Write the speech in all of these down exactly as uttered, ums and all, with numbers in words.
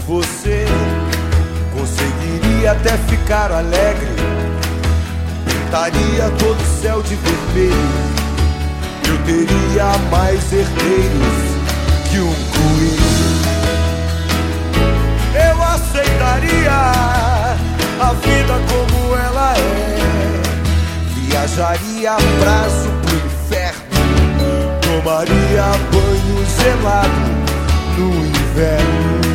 você conseguiria até ficar alegre, pintaria todo o céu de vermelho. Eu teria mais herdeiros que um coelho. Eu aceitaria a vida como ela é, viajaria a prazo pro inferno, tomaria banho gelado no inverno.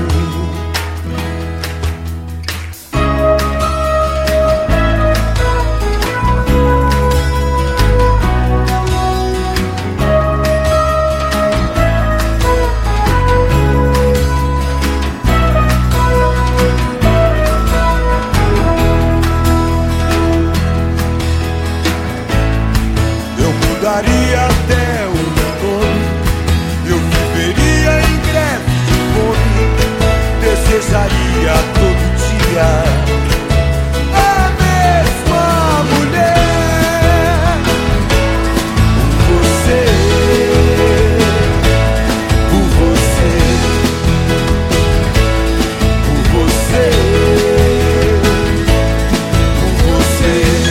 Mudaria até o meu nome, eu viveria em greve de fome, desejaria todo dia a mesma mulher. Por você, por você, por você, por você.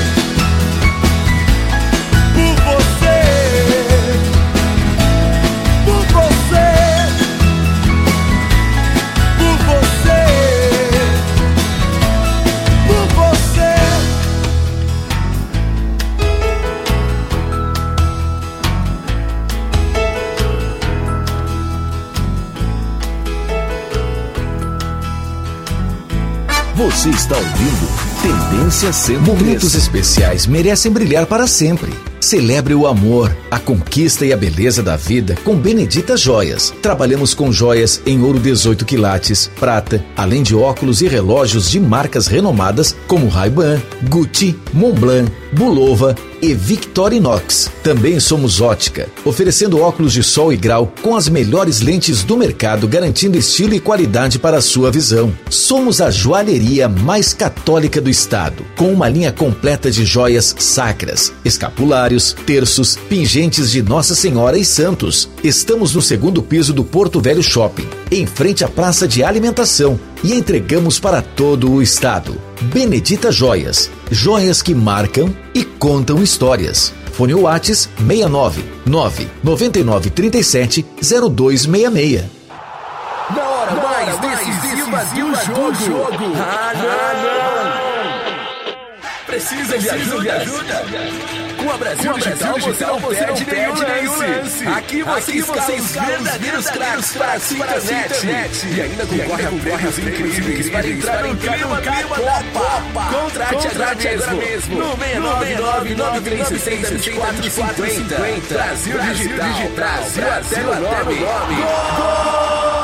Você está ouvindo Tendência cento e três. Momentos especiais merecem brilhar para sempre. Celebre o amor, a conquista e a beleza da vida com Benedita Joias. Trabalhamos com joias em ouro dezoito quilates, prata, além de óculos e relógios de marcas renomadas como Ray-Ban, Gucci, Montblanc, Bulova e Victorinox. Também somos ótica, oferecendo óculos de sol e grau com as melhores lentes do mercado, garantindo estilo e qualidade para a sua visão. Somos a joalheria mais católica do estado, com uma linha completa de joias sacras, escapulários, terços, pingentes de Nossa Senhora e santos. Estamos no segundo piso do Porto Velho Shopping, em frente à praça de alimentação, e entregamos para todo o estado. Benedita Joias, joias que marcam e contam histórias. Fone Whats seis nove nove nove nove três sete zero dois seis seis. Na hora Na mais hora decisiva, decisiva do jogo. Do jogo. Ah, não, não. Precisa, Precisa de ajuda? De ajuda? Com a Brasil, Com a Brasil Digital, Digital você não perde nenhum lance. Aqui você Aqui escala os verdadeiros craques para a sua internet. E ainda concorre a prêmios incríveis para entrar no clima da Copa. Contrate agora mesmo no seis nove nove nove três seis dois quatro cinco zero. Brasil Digital. Brasil até o nome. Gol!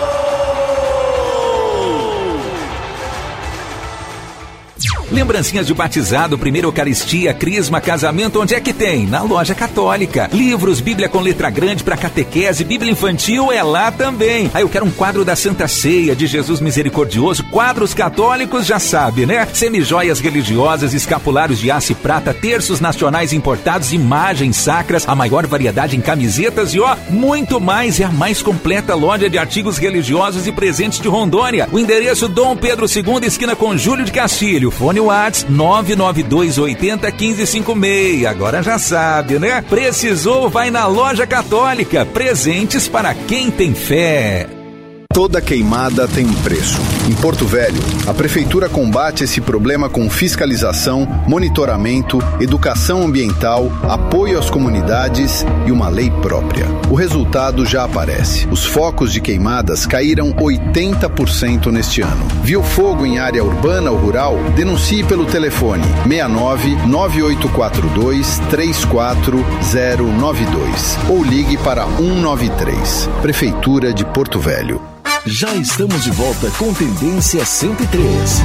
Lembrancinhas de batizado, primeira Eucaristia, crisma, casamento, onde é que tem? Na Loja Católica. Livros, Bíblia com letra grande para catequese, Bíblia infantil é lá também. Aí eu quero um quadro da Santa Ceia, de Jesus Misericordioso, quadros católicos, já sabe, né? Semijoias religiosas, escapulários de aço e prata, terços nacionais importados, imagens sacras, a maior variedade em camisetas e ó, muito mais. É a mais completa loja de artigos religiosos e presentes de Rondônia. O endereço Dom Pedro segundo, esquina com Júlio de Castilho. Fone Whats nove nove dois oito zero um cinco cinco seis. Agora já sabe, né? Precisou, vai na Loja Católica. Presentes para quem tem fé. Toda queimada tem um preço. Em Porto Velho, a Prefeitura combate esse problema com fiscalização, monitoramento, educação ambiental, apoio às comunidades e uma lei própria. O resultado já aparece. Os focos de queimadas caíram oitenta por cento neste ano. Viu fogo em área urbana ou rural? Denuncie pelo telefone seis nove nove oito quatro dois três quatro zero nove dois ou ligue para um nove três. Prefeitura de Porto Velho. Já estamos de volta com Tendência cento e três.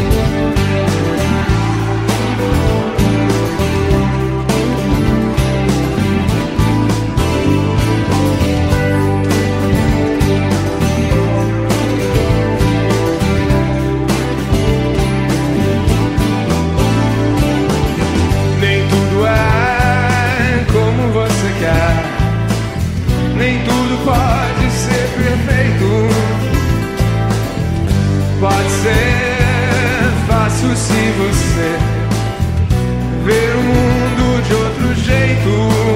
Nem tudo é como você quer, nem tudo pode ser perfeito. Pode ser fácil se você ver o mundo de outro jeito.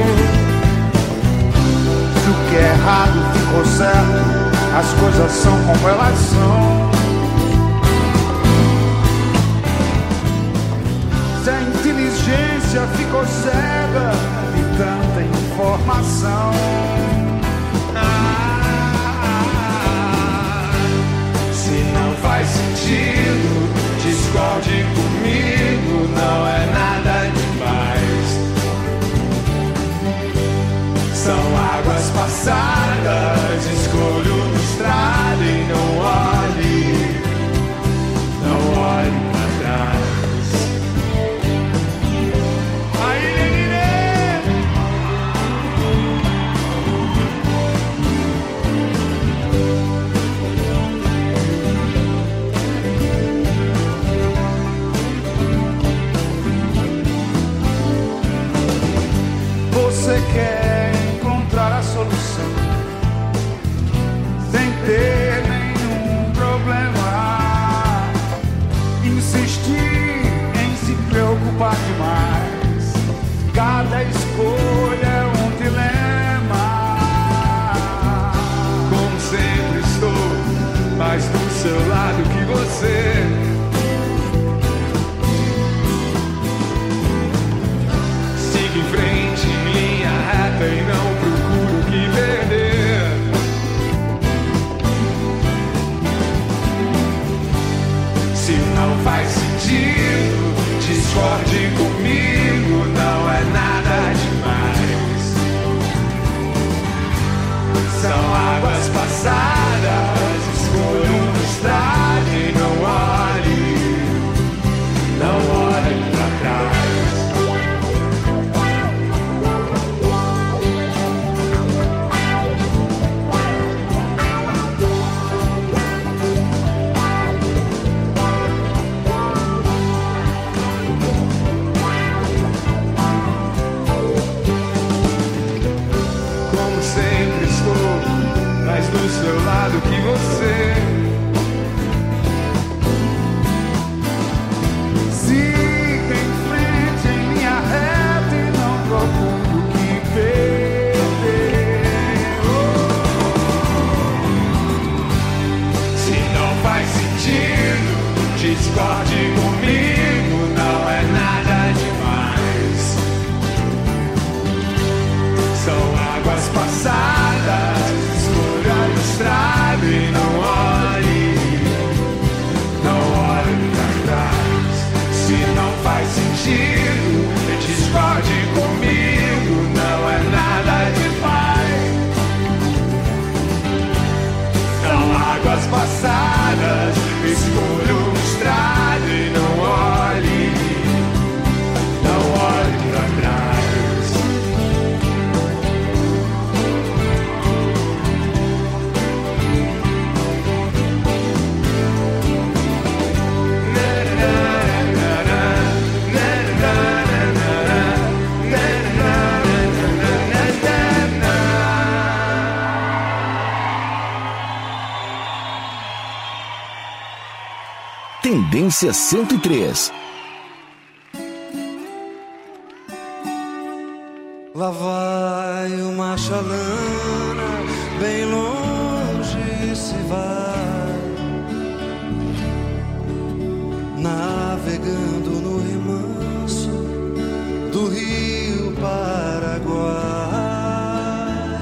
Se o que é errado ficou certo, as coisas são como elas são. Se a inteligência ficou cega de tanta informação. Ah, se não faz sentido, discorde comigo, não é nada demais. São águas passadas, escolho no estrado e não olhe, não olhe pra trás. Você quer encontrar a solução sem ter nenhum problema, insistir em se preocupar demais. Cada escolha é um dilema. Como sempre estou mais do seu lado que você. Siga em frente em linha reta e não procuro o que perder. Se não faz sentido, discorde comigo, não é nada demais. São águas passadas, escolho uma estrada e não olhe, não olhe pra trás. Do seu lado que você. Siga em frente em linha reta e não procure o que perder. Se não faz sentido, discorde comigo, não é nada demais. São águas passadas, estrada e não olhe, não olhe pra trás. Se não faz sentido, discorde comigo, não é nada demais. São águas passadas, escolho uma estrada e não olhe, não olhe pra trás. Tendência cento e três. Lá vai uma chalana, bem longe se vai, navegando no remanso do rio Paraguai.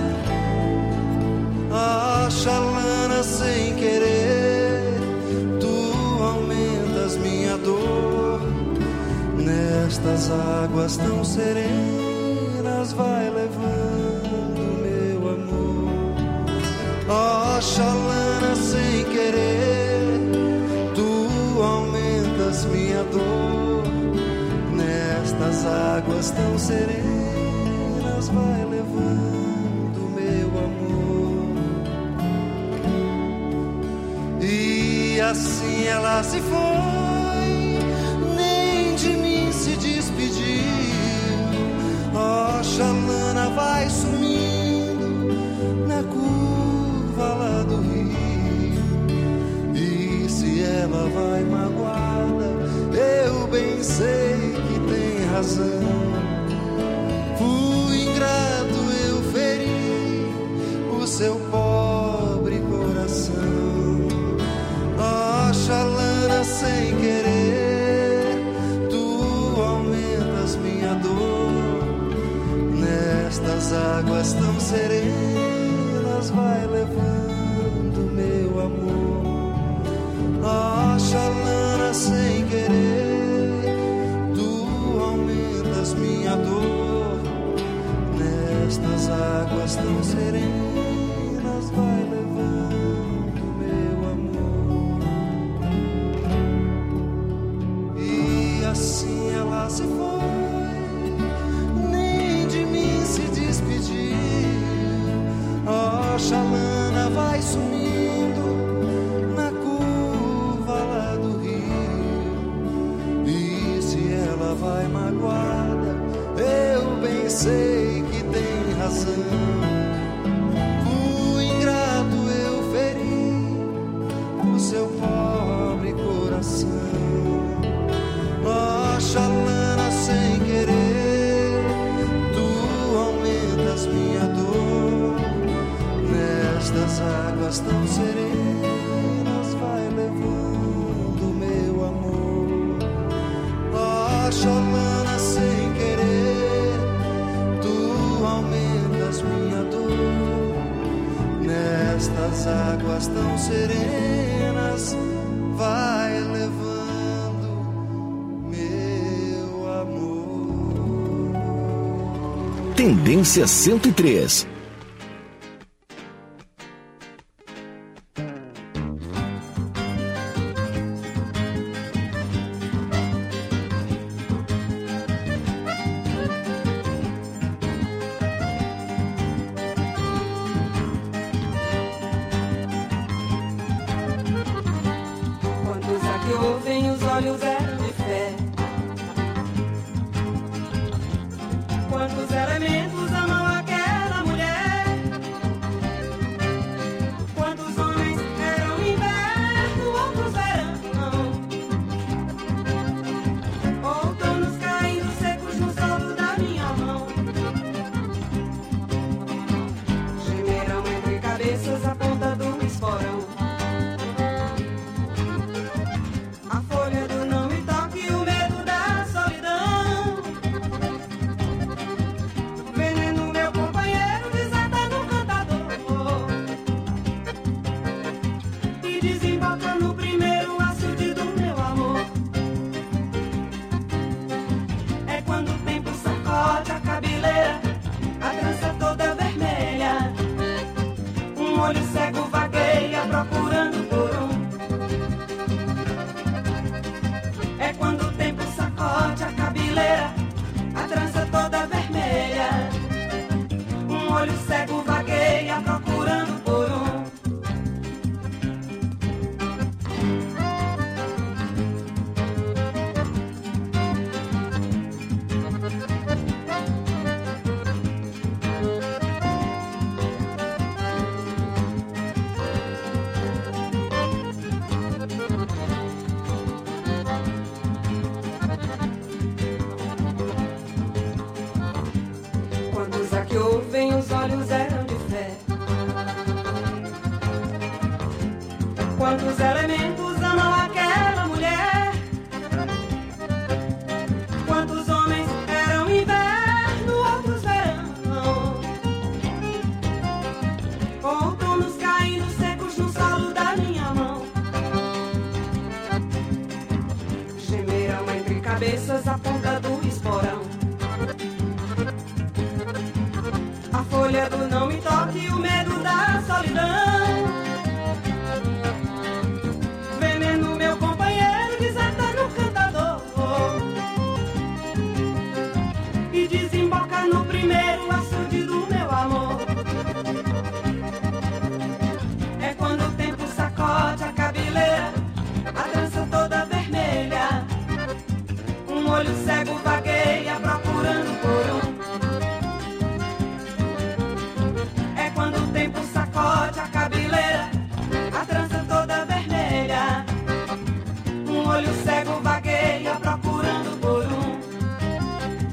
A chalana sem querer, tu aumentas minha dor, nestas águas tão serenas vai levando meu amor. Ó chalana sem querer, tu aumentas minha dor, nestas águas tão serenas vai levando meu amor. E assim ela se foi, nem de mim se despediu. Ó chalana vai sumindo na curva lá do rio. E se razão. Fui ingrato, eu feri o seu pobre coração. Oxalana, sem querer, tu aumentas minha dor. Nestas águas tão serenas, vai levando meu amor. Oxalana, sem querer, tu aumentas minha dor. Nestas águas tão serenas, vai levando meu amor. E assim ela se foi, nem de mim se despediu. Oxalana vai sumindo na curva lá do rio. E se ela vai magoada, eu bem sei que tem razão. Fui ingrato, eu feri o seu pobre coração. Oxalana, sem querer, tu aumentas minha dor. Nestas águas tão serenas, vai levando meu amor. Oxalana, sem querer, tu aumentas minha dor. Nestas águas tão serenas, vai levando meu amor. Tendência cento e três. Quantos elementos amam aquela mulher? Quantos homens eram inverno, outros verão? Outonos caindo secos no solo da minha mão. Gemeram entre cabeças a ponta do esporão. A folha do não me toque, o medo da solidão. Veneno, meu companheiro, desata no cantador e desemboca no primeiro açude do meu amor. É quando o tempo sacode a cabeleira, a trança toda vermelha. Um olho cego vagueia procurando por um. É quando o tempo sacode a cabeleira, a trança toda vermelha. Um olho cego vagueia procurando por um.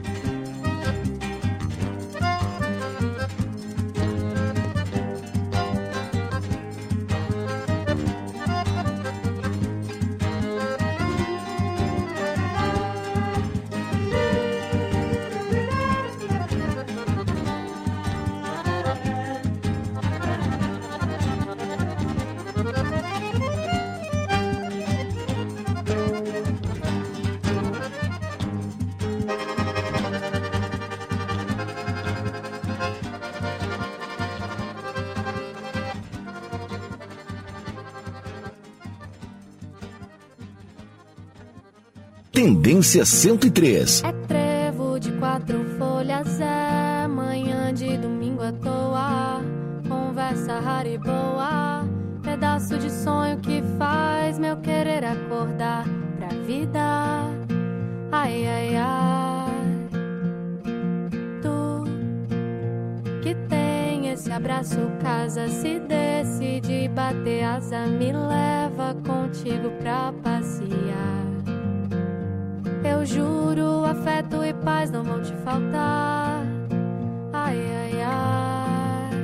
Tendência cento e três. É trevo de quatro folhas, é manhã de domingo à toa, conversa rara e boa, pedaço de sonho que faz meu querer acordar pra vida. Ai, ai, ai, tu que tem esse abraço, casa, se decide bater asa, me leva contigo pra passear. Eu juro, afeto e paz não vão te faltar. Ai, ai, ai.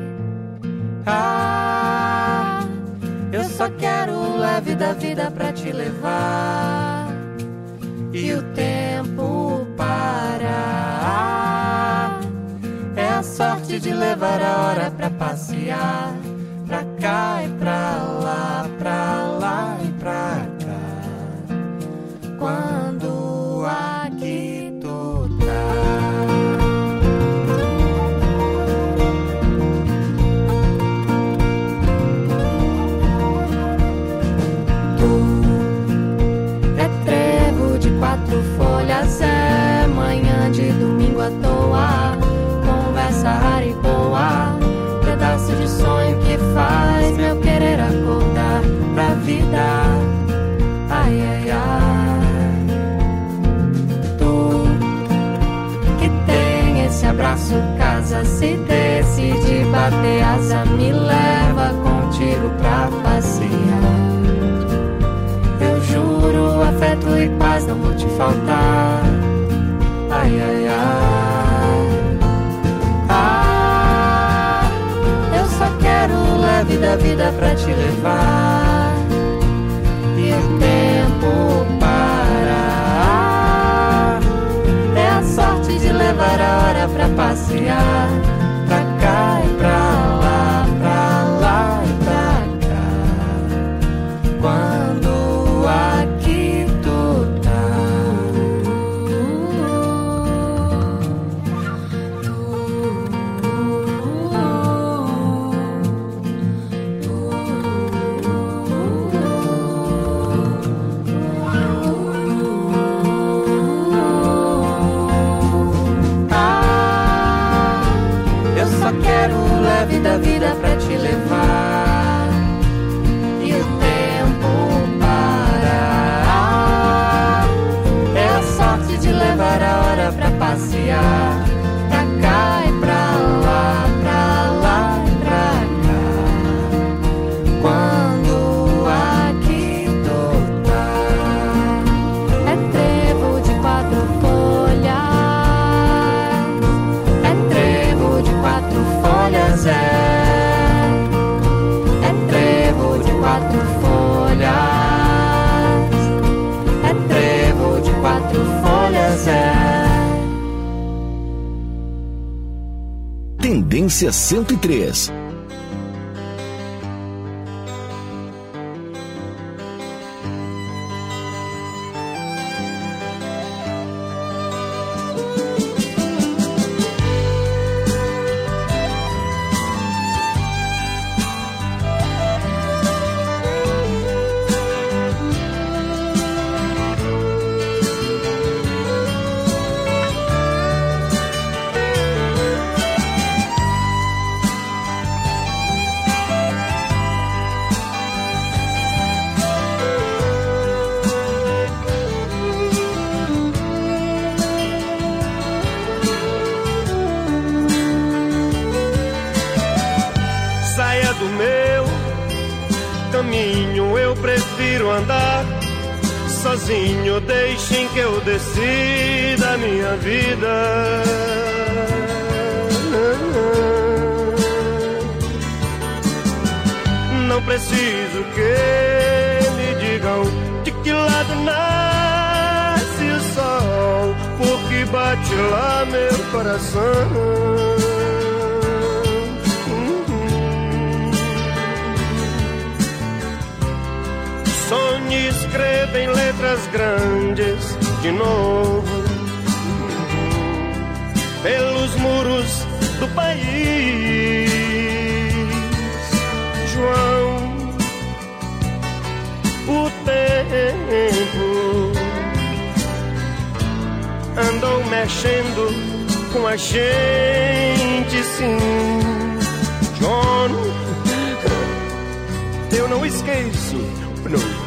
Ah, eu só quero leve da vida pra te levar e o tempo parar. É a sorte de levar a hora pra passear, pra cá e pra lá, pra lá e pra cá. Quando aqui tu tá. Tu é trevo de quatro folhas, é manhã de domingo à toa, conversa rara e boa, pedaço de sonho que faz meu querer acordar pra vida. Ai, ai, ai. Tu que tem esse abraço, casa, se decide bater asa, me leva contigo pra passear. Eu juro, afeto e paz não vão te faltar. Ai, ai, ai. Ah, eu só quero leve da vida pra te levar e o tempo parar. É a sorte de levar a hora pra passear, pra cá e pra lá, pra lá e pra cá. Quando aqui tu tá. Leve da vida pra te levar e o tempo parar. É a sorte de levar a hora pra passear, pra cá e pra lá, pra lá e pra cá. Quando aqui tu tá. É trevo de quatro folhas, é trevo de quatro folhas, é, é trevo de quatro folhas, é trevo de quatro folhas, é. Tendência cento e três. Sozinho, deixem que eu decida a minha vida. Não preciso que me digam de que lado nasce o sol, porque bate lá meu coração. Sonhe, escreva em letras grandes de novo pelos muros do país. João, o tempo mexendo com a gente, sim. John, eu não esqueço, não.